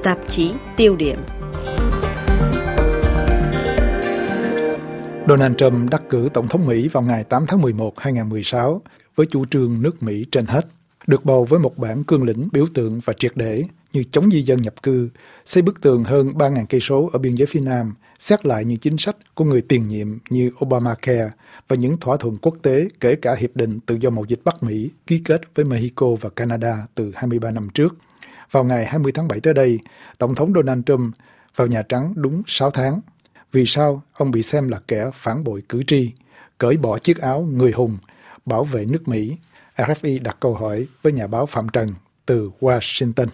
tạp chí tiêu điểm. Donald Trump đắc cử Tổng thống Mỹ vào ngày 8 tháng 11, 2016 với chủ trương nước Mỹ trên hết. Được bầu với một bản cương lĩnh biểu tượng và triệt để như chống di dân nhập cư, xây bức tường hơn 3.000 cây số ở biên giới phía Nam, xét lại những chính sách của người tiền nhiệm như Obamacare và những thỏa thuận quốc tế kể cả Hiệp định Tự do Mậu dịch Bắc Mỹ ký kết với Mexico và Canada từ 23 năm trước. Vào ngày 20 tháng 7 tới đây, Tổng thống Donald Trump vào Nhà Trắng đúng 6 tháng. Vì sao ông bị xem là kẻ phản bội cử tri, cởi bỏ chiếc áo người hùng, bảo vệ nước Mỹ? RFI đặt câu hỏi với nhà báo Phạm Trần từ Washington.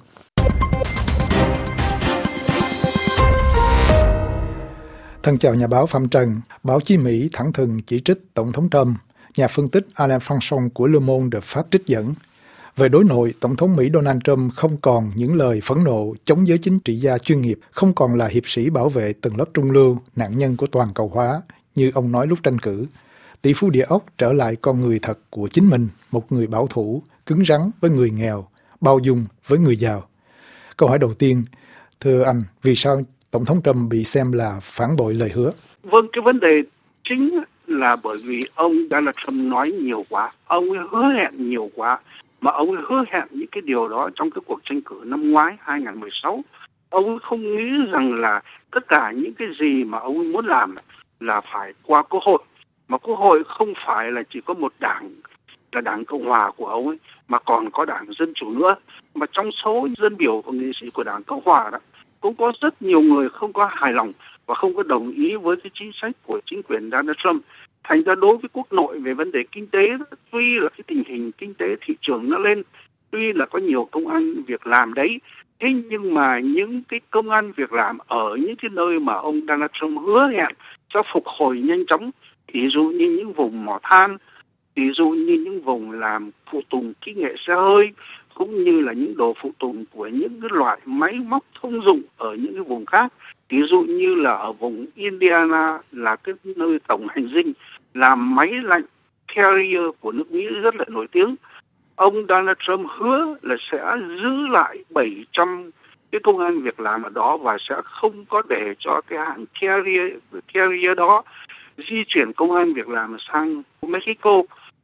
Thân chào nhà báo Phạm Trần. Báo chí Mỹ thẳng thừng chỉ trích Tổng thống Trump. Nhà phân tích Alain Françon của Le Monde được Pháp trích dẫn. Về đối nội, Tổng thống Mỹ Donald Trump không còn những lời phẫn nộ chống giới chính trị gia chuyên nghiệp, không còn là hiệp sĩ bảo vệ tầng lớp trung lưu, nạn nhân của toàn cầu hóa, như ông nói lúc tranh cử. Tỷ phú địa ốc trở lại con người thật của chính mình, một người bảo thủ, cứng rắn với người nghèo, bao dung với người giàu. Câu hỏi đầu tiên, thưa anh, vì sao Tổng thống Trump bị xem là phản bội lời hứa? Vâng, cái vấn đề chính là bởi vì ông Donald Trump nói nhiều quá, ông ấy hứa hẹn nhiều quá, mà ông ấy hứa hẹn những cái điều đó trong cái cuộc tranh cử năm ngoái 2016. Ông ấy không nghĩ rằng là tất cả những cái gì mà ông ấy muốn làm là phải qua Quốc hội, mà Quốc hội không phải là chỉ có một đảng là Đảng Cộng Hòa của ông ấy, mà còn có Đảng Dân Chủ nữa. Mà trong số dân biểu và nghị sĩ của Đảng Cộng Hòa đó cũng có rất nhiều người không có hài lòng và không có đồng ý với cái chính sách của chính quyền Donald Trump. Thành ra đối với quốc nội về vấn đề kinh tế, tuy là cái tình hình kinh tế thị trường nó lên, tuy là có nhiều công ăn việc làm đấy, thế nhưng mà những cái công ăn việc làm ở những cái nơi mà ông Donald Trump hứa hẹn sẽ phục hồi nhanh chóng, ví dụ như những vùng mỏ than, ví dụ như những vùng làm phụ tùng kỹ nghệ xe hơi, cũng như là những đồ phụ tùng của những cái loại máy móc thông dụng ở những cái vùng khác. Ví dụ như là ở vùng Indiana là cái nơi tổng hành dinh làm máy lạnh Carrier của nước Mỹ rất là nổi tiếng. Ông Donald Trump hứa là sẽ giữ lại 700 cái công ăn việc làm ở đó và sẽ không có để cho cái hãng Carrier đó di chuyển công ăn việc làm sang Mexico.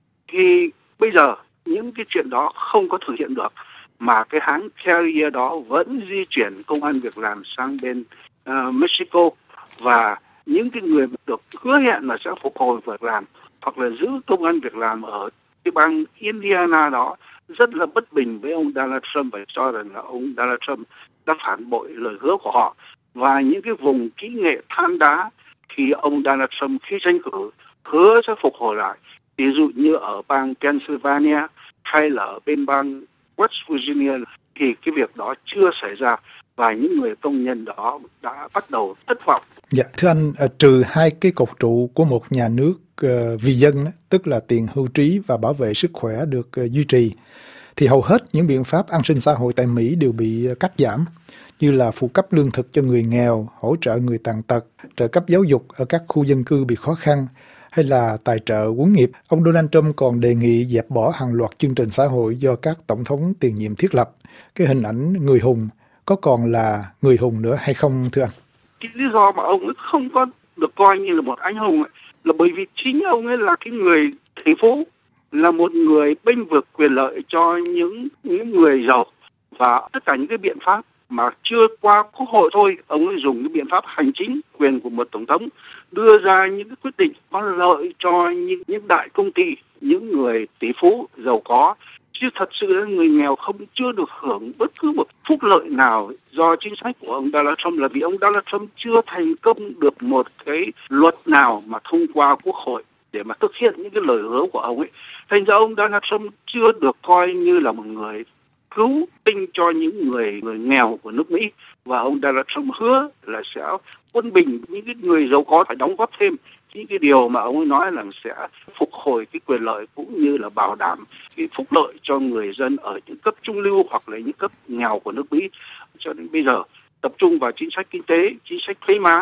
Thì bây giờ những cái chuyện đó không có thực hiện được, mà cái hãng Carrier đó vẫn di chuyển công ăn việc làm sang bên Mexico, và những cái người được hứa hẹn là sẽ phục hồi việc làm hoặc là giữ công ăn việc làm ở cái bang Indiana đó rất là bất bình với ông Donald Trump và cho rằng là ông Donald Trump đã phản bội lời hứa của họ. Và những cái vùng kỹ nghệ than đá thì ông Donald Trump khi tranh cử hứa sẽ phục hồi lại, ví dụ như ở bang Pennsylvania hay là ở bên bang West Virginia, thì cái việc đó chưa xảy ra và những người công nhân đó đã bắt đầu thất vọng. Dạ, thưa anh, trừ hai cái cột trụ của một nhà nước vì dân, tức là tiền hưu trí và bảo vệ sức khỏe được duy trì, thì hầu hết những biện pháp an sinh xã hội tại Mỹ đều bị cắt giảm, như là phụ cấp lương thực cho người nghèo, hỗ trợ người tàn tật, trợ cấp giáo dục ở các khu dân cư bị khó khăn, hay là tài trợ huấn nghiệp. Ông Donald Trump còn đề nghị dẹp bỏ hàng loạt chương trình xã hội do các tổng thống tiền nhiệm thiết lập. Cái hình ảnh người hùng có còn là người hùng nữa hay không, thưa anh? Cái lý do mà ông ấy không có được coi như là một anh hùng ấy, là bởi vì chính ông ấy là cái người tỷ phú, là một người bênh vực quyền lợi cho những người giàu, và tất cả những cái biện pháp mà chưa qua Quốc hội thôi, ông ấy dùng cái biện pháp hành chính, quyền của một tổng thống đưa ra những cái quyết định có lợi cho những đại công ty, những người tỷ phú giàu có, chứ thật sự là người nghèo chưa được hưởng bất cứ một phúc lợi nào do chính sách của ông Donald Trump, là vì ông Donald Trump chưa thành công được một cái luật nào mà thông qua Quốc hội để mà thực hiện những cái lời hứa của ông ấy. Thành ra ông Donald Trump chưa được coi như là một người cứu tinh cho những người nghèo của nước Mỹ, và ông Donald Trump hứa là sẽ quân bình những cái người giàu có phải đóng góp thêm những cái điều mà ông ấy nói là sẽ phục hồi cái quyền lợi cũng như là bảo đảm cái phúc lợi cho người dân ở những cấp trung lưu hoặc là những cấp nghèo của nước Mỹ. Cho đến bây giờ tập trung vào chính sách kinh tế, chính sách thuế má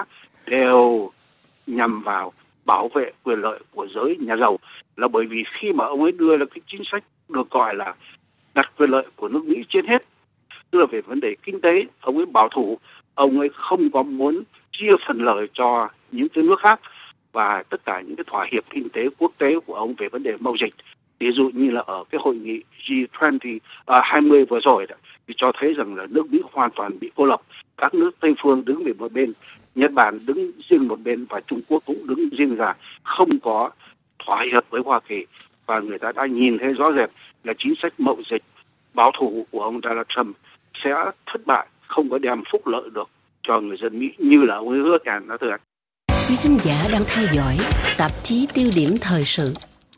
đều nhằm vào bảo vệ quyền lợi của giới nhà giàu, là bởi vì khi mà ông ấy đưa ra cái chính sách được gọi là đặt quyền lợi của nước Mỹ trên hết, tức là về vấn đề kinh tế, ông ấy bảo thủ, ông ấy không có muốn chia phần lợi cho những cái nước khác, và tất cả những cái thỏa hiệp kinh tế quốc tế của ông về vấn đề mậu dịch, ví dụ như là ở cái hội nghị G20 20 vừa rồi đó, thì cho thấy rằng là nước Mỹ hoàn toàn bị cô lập, các nước Tây phương đứng về một bên, Nhật Bản đứng riêng một bên và Trung Quốc cũng đứng riêng ra, không có thỏa hiệp với Hoa Kỳ, và người ta đã nhìn thấy rõ rệt là chính sách mậu dịch bảo thủ của ông Donald Trump sẽ thất bại, không có đem phúc lợi được cho người dân Mỹ như là ông ấy hứa hẹn đó thưa anh. Quý khán giả đang theo dõi tạp chí Tiêu điểm thời sự.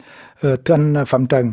Thưa anh Phạm Trần,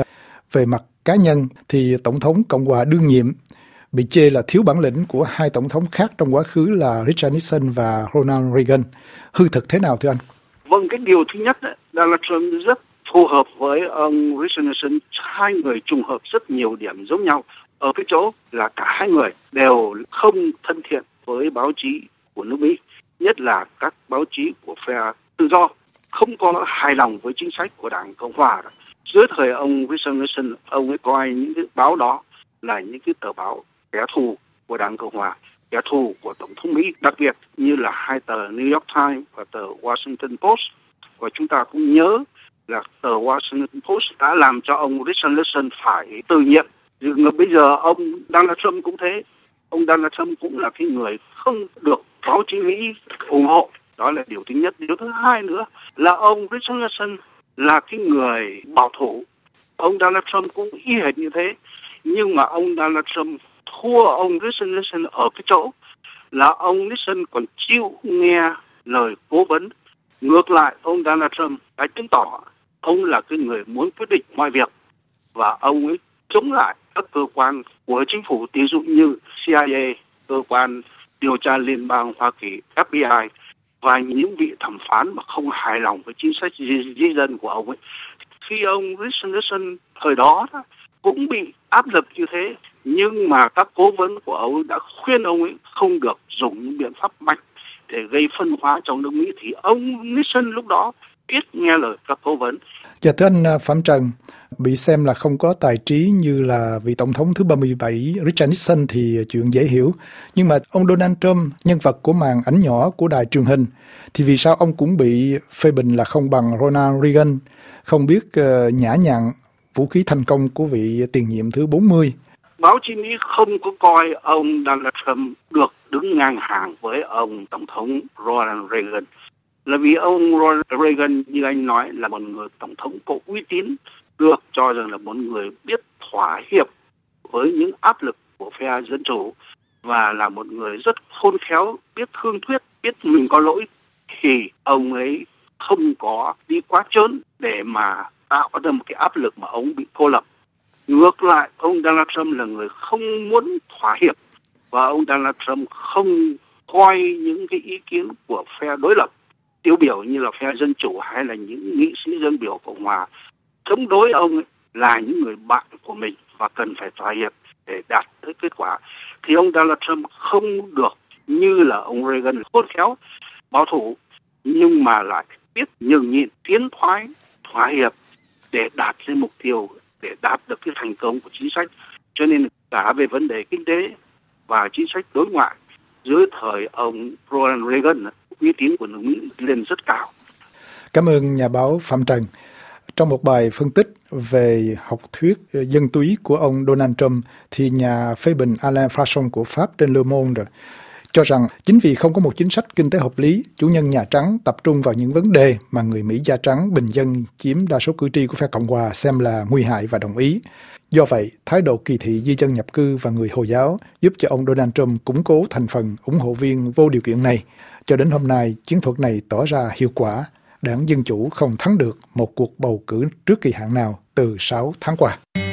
về mặt cá nhân thì Tổng thống Cộng hòa đương nhiệm bị chê là thiếu bản lĩnh của hai tổng thống khác trong quá khứ là Richard Nixon và Ronald Reagan. Hư thực thế nào thưa anh? Vâng, cái điều thứ nhất đấy, Donald Trump rất phù hợp với ông Richard Nixon. Hai người trùng hợp rất nhiều điểm giống nhau ở cái chỗ là cả hai người đều không thân thiện với báo chí của nước Mỹ, nhất là các báo chí của phe tự do, không có hài lòng với chính sách của Đảng Cộng hòa. Dưới thời ông Richard Nixon, ông ấy coi những cái báo đó là những cái tờ báo kẻ thù của Đảng Cộng hòa, kẻ thù của Tổng thống Mỹ, đặc biệt như là hai tờ New York Times và tờ Washington Post. Và chúng ta cũng nhớ là tờ Washington Post đã làm cho ông Richard Nixon phải từ nhiệm. Nhưng bây giờ ông Donald Trump cũng thế. Ông Donald Trump cũng là cái người không được báo chí Mỹ ủng hộ. Đó là điều thứ nhất. Điều thứ hai nữa là ông Richard Nixon là cái người bảo thủ. Ông Donald Trump cũng y hệt như thế. Nhưng mà ông Donald Trump thua ông Richard Nixon ở cái chỗ là ông Nixon còn chịu nghe lời cố vấn. Ngược lại, ông Donald Trump đã chứng tỏ ông là cái người muốn quyết định mọi việc, và ông ấy chống lại các cơ quan của chính phủ, ví dụ như CIA, cơ quan điều tra liên bang Hoa Kỳ, FBI, và những vị thẩm phán mà không hài lòng với chính sách di dân của ông ấy. Khi ông Richard Nixon thời đó cũng bị áp lực như thế, nhưng mà các cố vấn của ông đã khuyên ông ấy không được dùng những biện pháp mạnh để gây phân hóa trong nước Mỹ, thì ông Nixon lúc đó biết nghe lời các cố vấn. Dạ thưa anh Phạm Trần, bị xem là không có tài trí như là vị tổng thống thứ 37 Richard Nixon thì chuyện dễ hiểu. Nhưng mà ông Donald Trump, nhân vật của màn ảnh nhỏ của đài truyền hình, thì vì sao ông cũng bị phê bình là không bằng Ronald Reagan, không biết nhã nhặn vũ khí thành công của vị tiền nhiệm thứ 40? Báo chí Mỹ không có coi ông Donald Trump được đứng ngang hàng với ông Tổng thống Ronald Reagan. Là vì ông Ronald Reagan, như anh nói, là một người tổng thống có uy tín, được cho rằng là một người biết thỏa hiệp với những áp lực của phe dân chủ, và là một người rất khôn khéo, biết thương thuyết, biết mình có lỗi, thì ông ấy không có đi quá trớn để mà tạo ra một cái áp lực mà ông bị cô lập. Ngược lại, ông Donald Trump là người không muốn thỏa hiệp, và ông Donald Trump không coi những cái ý kiến của phe đối lập, tiêu biểu như là phe dân chủ hay là những nghị sĩ dân biểu Cộng hòa chống đối ông ấy, là những người bạn của mình và cần phải thỏa hiệp để đạt tới kết quả. Thì ông Donald Trump không được như là ông Reagan, khôn khéo, bảo thủ, nhưng mà lại biết nhường nhịn, tiến thoái, thỏa hiệp để đạt đến mục tiêu, để đạt được cái thành công của chính sách. Cho nên cả về vấn đề kinh tế và chính sách đối ngoại, dưới thời ông Ronald Reagan, uy tín của nước Mỹ lên rất cao. Cảm ơn nhà báo Phạm Trần. Trong một bài phân tích về học thuyết dân túy của ông Donald Trump, thì nhà phê bình Alain Frachon của Pháp trên Le Monde cho rằng chính vì không có một chính sách kinh tế hợp lý, chủ nhân Nhà Trắng tập trung vào những vấn đề mà người Mỹ da trắng bình dân chiếm đa số cử tri của phe Cộng hòa xem là nguy hại và đồng ý. Do vậy, thái độ kỳ thị di dân nhập cư và người Hồi giáo giúp cho ông Donald Trump củng cố thành phần ủng hộ viên vô điều kiện này. Cho đến hôm nay, chiến thuật này tỏ ra hiệu quả. Đảng Dân Chủ không thắng được một cuộc bầu cử trước kỳ hạn nào từ 6 tháng qua.